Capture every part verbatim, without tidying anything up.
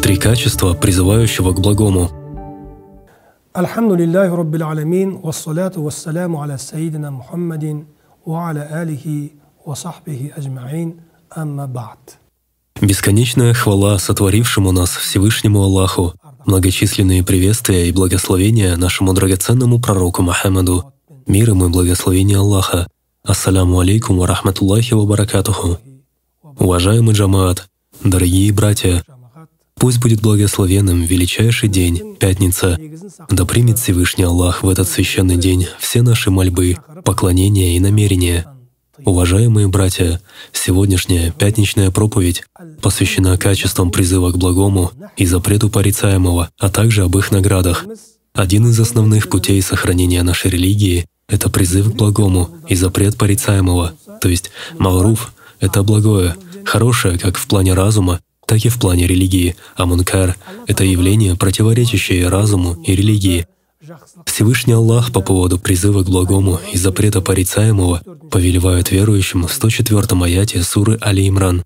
Три качества, призывающего к благому. Альхамдулиллахи Раббил Аламин, вассалату вассаляму аля сайидина Мухаммадин, ва аля алихи ва сахбихи аджмаин, амма ба'д. Бесконечная хвала сотворившему нас Всевышнему Аллаху, многочисленные приветствия и благословения нашему драгоценному пророку Мухаммаду, мир ему и благословение Аллаха. Ассаляму алейкум ва рахматуллахи ва баракатуху. Уважаемый джамаат, дорогие братья, пусть будет благословенным величайший день, пятница. Да примет Всевышний Аллах в этот священный день все наши мольбы, поклонения и намерения. Уважаемые братья, сегодняшняя пятничная проповедь посвящена качествам призыва к благому и запрету порицаемого, а также об их наградах. Один из основных путей сохранения нашей религии — это призыв к благому и запрет порицаемого, то есть маруф — это благое, хорошее как в плане разума, так и в плане религии, а мункар — это явление, противоречащее разуму и религии. Всевышний Аллах по поводу призыва к благому и запрета порицаемого повелевает верующим в сто четвёртом аяте суры Али-Имран.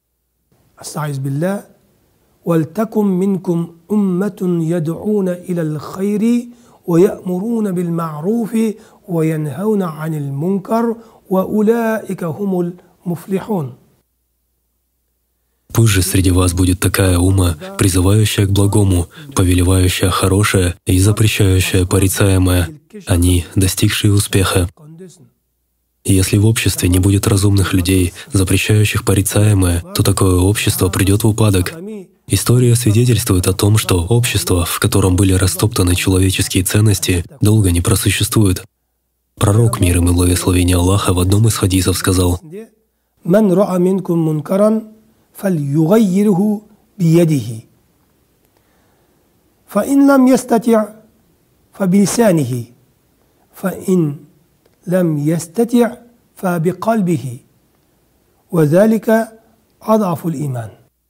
وَلْتَكُنْ مِنْكُمْ أُمَّةٌ يَدْعُونَ إِلَى الْخَيْرِ وَيَأْمُرُونَ بِالْمَعْرُوفِ وَيَنْهَوْنَ عَنِ الْمُنْكَرِ وَأُولَٰئِكَ هُمُ الْمُفْلِحُونَ. Пусть же среди вас будет такая умма, призывающая к благому, повелевающая хорошее и запрещающая порицаемое, они, достигшие успеха. Если в обществе не будет разумных людей, запрещающих порицаемое, то такое общество придет в упадок. История свидетельствует о том, что общество, в котором были растоптаны человеческие ценности, долго не просуществует. Пророк, мир им и благословение Аллаха, в одном из хадисов сказал: فَلْيُغَيِّرْهُ بِيَدِهِ فَإِنْ لَمْ يَسْتَطِعْ فَبِلِسَانِهِ فَإِنْ لَمْ يَسْتَطِعْ فَبِقَلْبِهِ وَذَلِكَ أَضْعَفُ الْإِيمَانِ.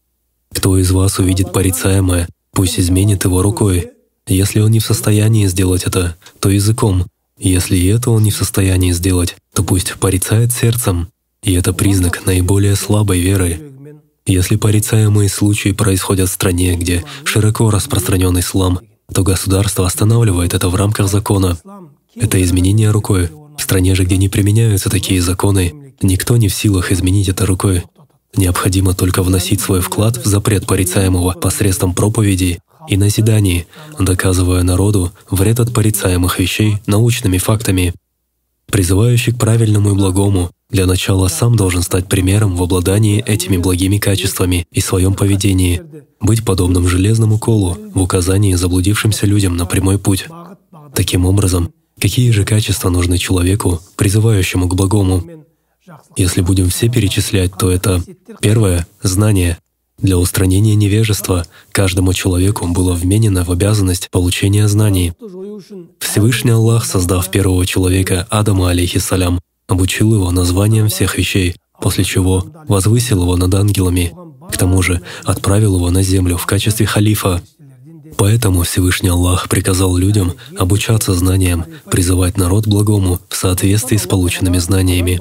Кто из вас увидит порицаемое, пусть изменит его рукой. Если он не в состоянии сделать это, то языком. Если и это он не в состоянии сделать, то пусть порицает сердцем. И это признак наиболее слабой веры. Если порицаемые случаи происходят в стране, где широко распространен ислам, то государство останавливает это в рамках закона. Это изменение рукой. В стране же, где не применяются такие законы, никто не в силах изменить это рукой. Необходимо только вносить свой вклад в запрет порицаемого посредством проповедей и назиданий, доказывая народу вред от порицаемых вещей научными фактами. Призывающий к правильному и благому для начала сам должен стать примером в обладании этими благими качествами и своем поведении, быть подобным железному колу в указании заблудившимся людям на прямой путь. Таким образом, какие же качества нужны человеку, призывающему к благому? Если будем все перечислять, то это первое — знание. Для устранения невежества каждому человеку было вменено в обязанность получения знаний. Всевышний Аллах, создав первого человека, Адама алейхиссалям, обучил его названиям всех вещей, после чего возвысил его над ангелами. К тому же отправил его на землю в качестве халифа. Поэтому Всевышний Аллах приказал людям обучаться знаниям, призывать народ к благому в соответствии с полученными знаниями.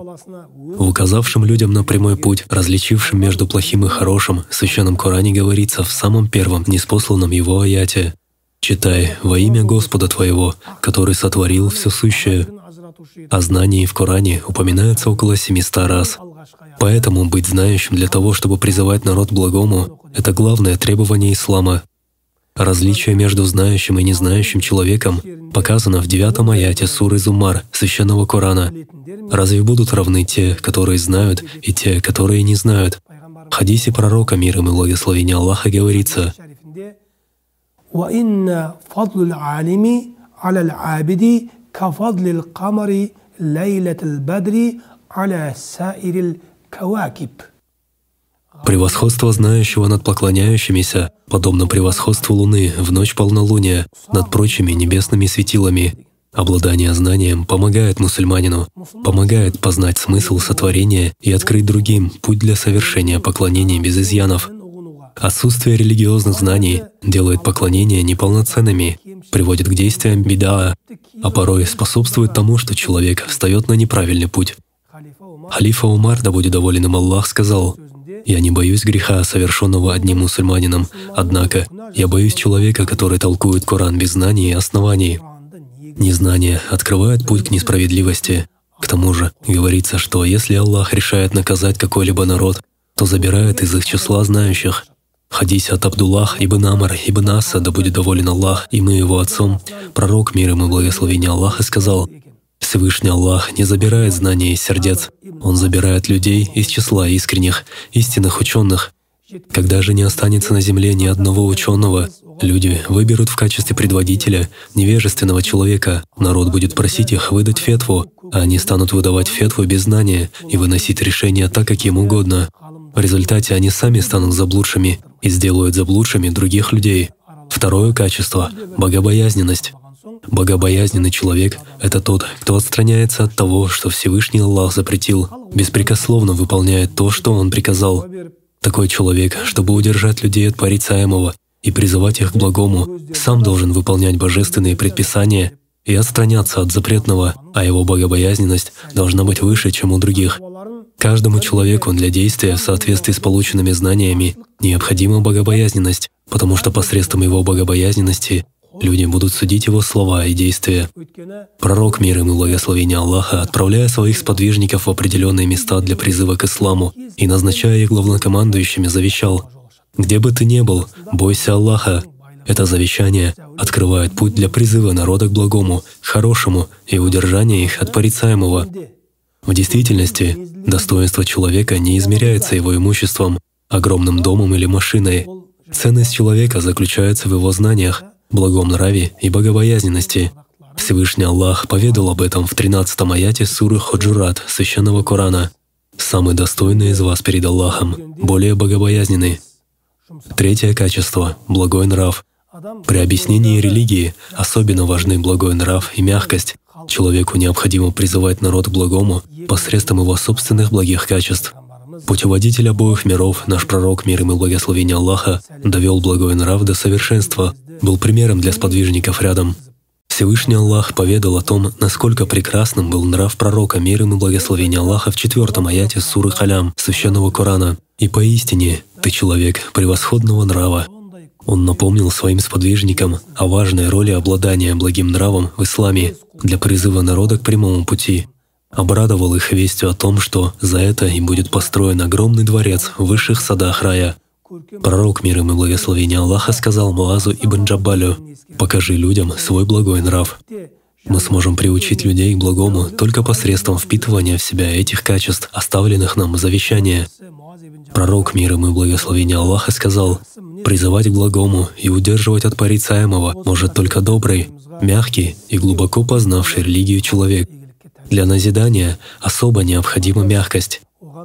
В указавшем людям на прямой путь, различившем между плохим и хорошим, в Священном Коране говорится в самом первом, ниспосланном его аяте: «Читай во имя Господа твоего, который сотворил все сущее». О знании в Коране упоминается около семисот раз. Поэтому быть знающим для того, чтобы призывать народ к благому, — это главное требование ислама. Различие между знающим и незнающим человеком показано в девятом аяте суры Зумар Священного Корана. Разве будут равны те, которые знают, и те, которые не знают? В хадисе пророка, мир им и благословение Аллаха, говорится: وَإِنَّ فَضْلُ الْعَالِمِ عَلَى الْعَابِدِ كَفَضْلِ الْقَمَرِ لَيْلَةَ الْبَدْرِ عَلَى سَائِرِ الْكَوَاكِبِ. Превосходство знающего над поклоняющимися подобно превосходству Луны в ночь полнолуния над прочими небесными светилами. Обладание знанием помогает мусульманину, помогает познать смысл сотворения и открыть другим путь для совершения поклонения без изъянов. Отсутствие религиозных знаний делает поклонения неполноценными, приводит к действиям бидаа, а порой способствует тому, что человек встает на неправильный путь. Халифа Умар, да будет доволен им Аллах, сказал: Я не боюсь греха, совершенного одним мусульманином, однако я боюсь человека, который толкует Коран без знаний и оснований. Незнание открывает путь к несправедливости. К тому же, говорится, что если Аллах решает наказать какой-либо народ, то забирает из их числа знающих. В хадисе от Абдуллах ибн Амр ибн Аса, да будет доволен Аллах, и мы его отцом, пророк, мир ему и благословение Аллаха, сказал: «Всевышний Аллах не забирает знания из сердец, Он забирает людей из числа искренних, истинных ученых. Когда же не останется на земле ни одного ученого, люди выберут в качестве предводителя невежественного человека. Народ будет просить их выдать фетву, а они станут выдавать фетву без знания и выносить решения так, как им угодно. В результате они сами станут заблудшими и сделают заблудшими других людей». Второе качество — богобоязненность. Богобоязненный человек — это тот, кто отстраняется от того, что Всевышний Аллах запретил, беспрекословно выполняет то, что Он приказал. Такой человек, чтобы удержать людей от порицаемого и призывать их к благому, сам должен выполнять божественные предписания и отстраняться от запретного, а его богобоязненность должна быть выше, чем у других. Каждому человеку для действия в соответствии с полученными знаниями необходима богобоязненность, потому что посредством его богобоязненности люди будут судить его слова и действия. Пророк, мир ему и благословение Аллаха, отправляя своих сподвижников в определенные места для призыва к исламу и назначая их главнокомандующими, завещал: «Где бы ты ни был, бойся Аллаха». Это завещание открывает путь для призыва народа к благому, к хорошему и удержания их от порицаемого. В действительности, достоинство человека не измеряется его имуществом, огромным домом или машиной. Ценность человека заключается в его знаниях, благом нраве и богобоязненности. Всевышний Аллах поведал об этом в тринадцатом аяте суры Худжурат Священного Корана. «Самый достойный из вас перед Аллахом, более богобоязненный». Третье качество — благой нрав. При объяснении религии особенно важны благой нрав и мягкость. Человеку необходимо призывать народ к благому посредством его собственных благих качеств. Путеводитель обоих миров, наш пророк, мир ему и благословение Аллаха, довел благой нрав до совершенства, был примером для сподвижников рядом. Всевышний Аллах поведал о том, насколько прекрасным был нрав пророка, мир ему и благословение Аллаха, в четвертом аяте суры Халям Священного Корана. «И поистине ты человек превосходного нрава». Он напомнил своим сподвижникам о важной роли обладания благим нравом в исламе для призыва народа к прямому пути. Обрадовал их вестью о том, что за это им будет построен огромный дворец в высших садах рая. Пророк, мир ему и благословение Аллаха, сказал Муазу ибн Джабалю: «Покажи людям свой благой нрав». Мы сможем приучить людей к благому только посредством впитывания в себя этих качеств, оставленных нам в завещании. Пророк, мир ему и благословение Аллаха, сказал: «Призывать к благому и удерживать от порицаемого может только добрый, мягкий и глубоко познавший религию человек. Для назидания особо необходима мягкость».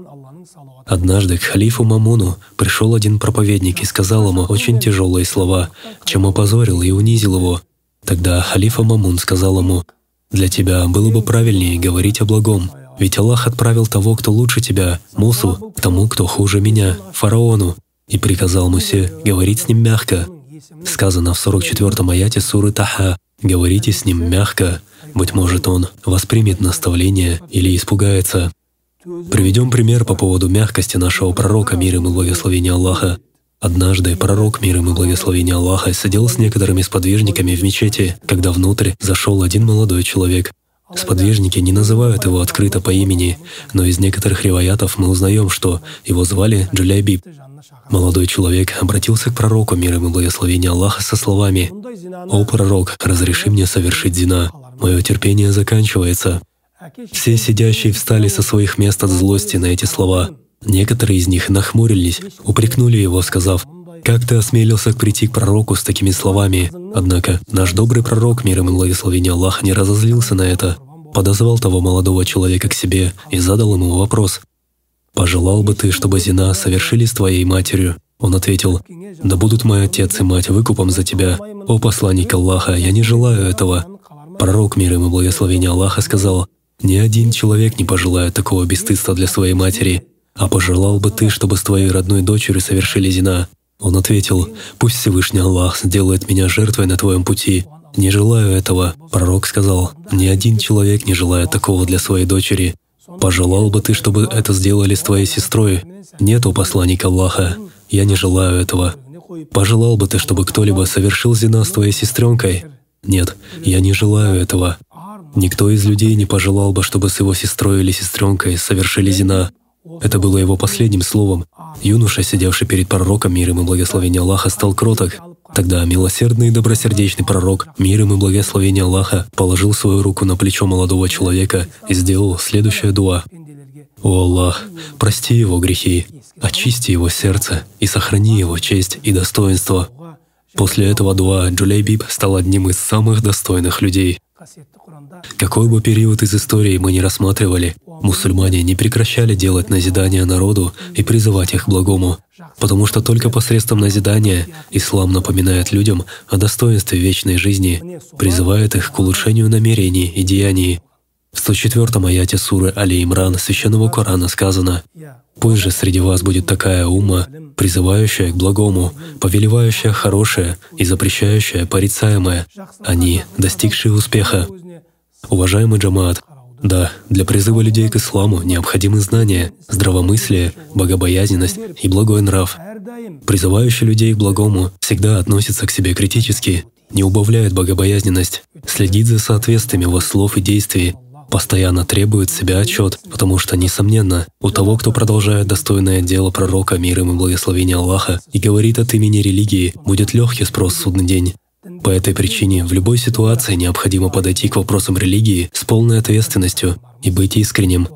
Однажды к халифу Мамуну пришел один проповедник и сказал ему очень тяжелые слова, чем опозорил и унизил его. Тогда халифа Мамун сказал ему: «Для тебя было бы правильнее говорить о благом, ведь Аллах отправил того, кто лучше тебя, Мусу, к тому, кто хуже меня, фараону, и приказал Мусе говорить с ним мягко». Сказано в сорок четвёртом аяте суры Таха: «Говорите с ним мягко, быть может, он воспримет наставление или испугается». Приведем пример по поводу мягкости нашего пророка, мир ему и благословение Аллаха. Однажды пророк, мир ему и благословение Аллаха, сидел с некоторыми сподвижниками в мечети, когда внутрь зашел один молодой человек. Сподвижники не называют его открыто по имени, но из некоторых риваятов мы узнаем, что его звали Джуляйбиб. Молодой человек обратился к пророку, мир ему и благословение Аллаха, со словами: «О пророк, разреши мне совершить зина, мое терпение заканчивается». Все сидящие встали со своих мест от злости на эти слова. Некоторые из них нахмурились, упрекнули его, сказав: «Как ты осмелился прийти к пророку с такими словами?» Однако наш добрый пророк, мир ему и благословение Аллаха, не разозлился на это, подозвал того молодого человека к себе и задал ему вопрос: «Пожелал бы ты, чтобы зина совершили с твоей матерью?» Он ответил: «Да будут мой отец и мать выкупом за тебя. О посланник Аллаха, я не желаю этого». Пророк, мир ему и благословение Аллаха, сказал: «Ни один человек не пожелает такого бесстыдства для своей матери. А пожелал бы ты, чтобы с твоей родной дочерью совершили зина?» Он ответил: «Пусть Всевышний Аллах сделает меня жертвой на твоем пути. Не желаю этого». Пророк сказал: «Ни один человек не желает такого для своей дочери». Пожелал бы ты, чтобы это сделали с твоей сестрой? Нет, о посланник Аллаха, я не желаю этого. Пожелал бы ты, чтобы кто-либо совершил зина с твоей сестренкой? Нет, я не желаю этого. Никто из людей не пожелал бы, чтобы с его сестрой или сестренкой совершили зина. Это было его последним словом. Юноша, сидевший перед пророком, мир им и благословение Аллаха, стал кроток. Тогда милосердный и добросердечный пророк, мир им и благословение Аллаха, положил свою руку на плечо молодого человека и сделал следующее дуа. «О Аллах, прости его грехи, очисти его сердце и сохрани его честь и достоинство». После этого дуа Джулейбиб стал одним из самых достойных людей. Какой бы период из истории мы ни рассматривали, мусульмане не прекращали делать назидания народу и призывать их к благому, потому что только посредством назидания ислам напоминает людям о достоинстве вечной жизни, призывает их к улучшению намерений и деяний. В сто четвёртом аяте суры Али-Имран Священного Корана сказано: «Пусть же среди вас будет такая умма, призывающая к благому, повелевающая хорошее и запрещающая порицаемое, они, достигшие успеха». Уважаемый джамаат, да, для призыва людей к исламу необходимы знания, здравомыслие, богобоязненность и благой нрав. Призывающий людей к благому всегда относится к себе критически, не убавляет богобоязненность, следит за соответствиями его слов и действий, постоянно требует себя отчет, потому что, несомненно, у того, кто продолжает достойное дело пророка, мир им и благословение Аллаха, и говорит от имени религии, будет легкий спрос в судный день. По этой причине в любой ситуации необходимо подойти к вопросам религии с полной ответственностью и быть искренним.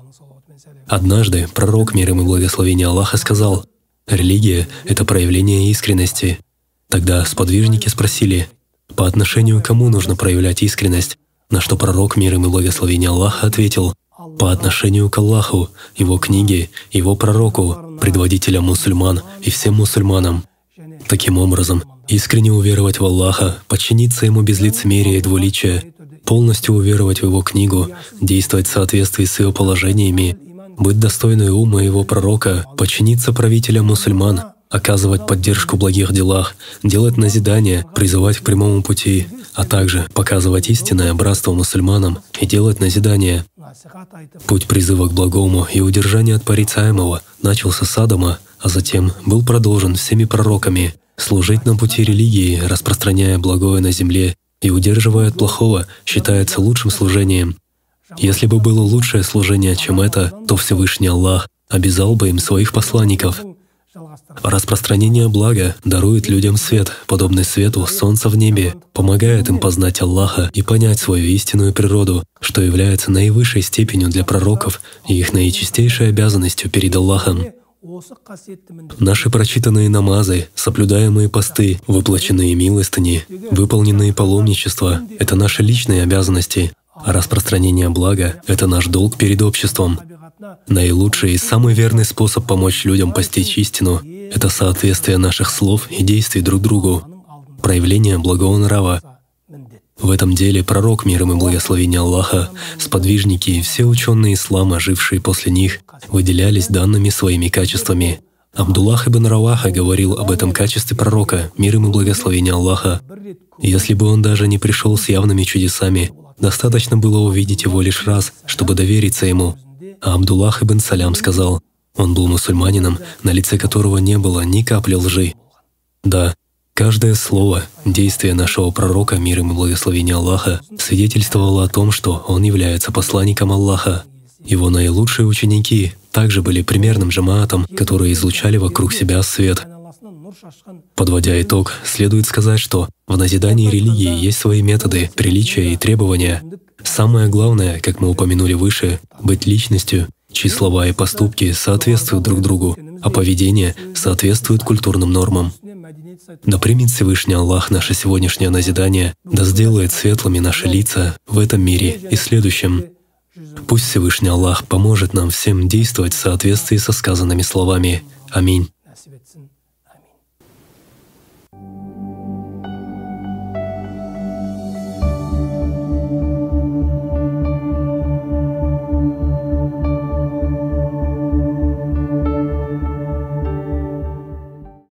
Однажды пророк, мир им и благословение Аллаха, сказал: «Религия — это проявление искренности». Тогда сподвижники спросили, по отношению к кому нужно проявлять искренность, на что пророк, мир им и благословение Аллаха, ответил: «По отношению к Аллаху, Его книге, Его пророку, предводителям мусульман и всем мусульманам». Таким образом, искренне уверовать в Аллаха, подчиниться Ему без лицемерия и двуличия, полностью уверовать в Его книгу, действовать в соответствии с Его положениями, быть достойной ума Его пророка, подчиниться правителям мусульман, оказывать поддержку в благих делах, делать назидания, призывать к прямому пути, а также показывать истинное братство мусульманам и делать назидания. Путь призыва к благому и удержания от порицаемого начался с Адама, а затем был продолжен всеми пророками. Служить на пути религии, распространяя благое на земле и удерживая от плохого, считается лучшим служением. Если бы было лучшее служение, чем это, то Всевышний Аллах обязал бы им своих посланников. Распространение блага дарует людям свет, подобный свету солнца в небе, помогает им познать Аллаха и понять свою истинную природу, что является наивысшей степенью для пророков и их наичистейшей обязанностью перед Аллахом. Наши прочитанные намазы, соблюдаемые посты, выплаченные милостыни, выполненные паломничества — это наши личные обязанности, а распространение блага — это наш долг перед обществом. Наилучший и самый верный способ помочь людям постичь истину — это соответствие наших слов и действий друг другу, проявление благого нрава. В этом деле пророк, мир им и благословение Аллаха, сподвижники и все ученые ислама, жившие после них, выделялись данными своими качествами. Абдуллах ибн Раваха говорил об этом качестве пророка, мир им и благословение Аллаха. Если бы он даже не пришел с явными чудесами, достаточно было увидеть его лишь раз, чтобы довериться ему. А Абдуллах ибн Салям сказал, он был мусульманином, на лице которого не было ни капли лжи. Да, каждое слово, действие нашего пророка, мир им и благословение Аллаха, свидетельствовало о том, что он является посланником Аллаха. Его наилучшие ученики также были примерным джамаатом, которые излучали вокруг себя свет. Подводя итог, следует сказать, что в назидании религии есть свои методы, приличия и требования. Самое главное, как мы упомянули выше, быть личностью, чьи слова и поступки соответствуют друг другу, а поведение соответствует культурным нормам. Да примет Всевышний Аллах наше сегодняшнее назидание, да сделает светлыми наши лица в этом мире и следующем. Пусть Всевышний Аллах поможет нам всем действовать в соответствии со сказанными словами. Аминь.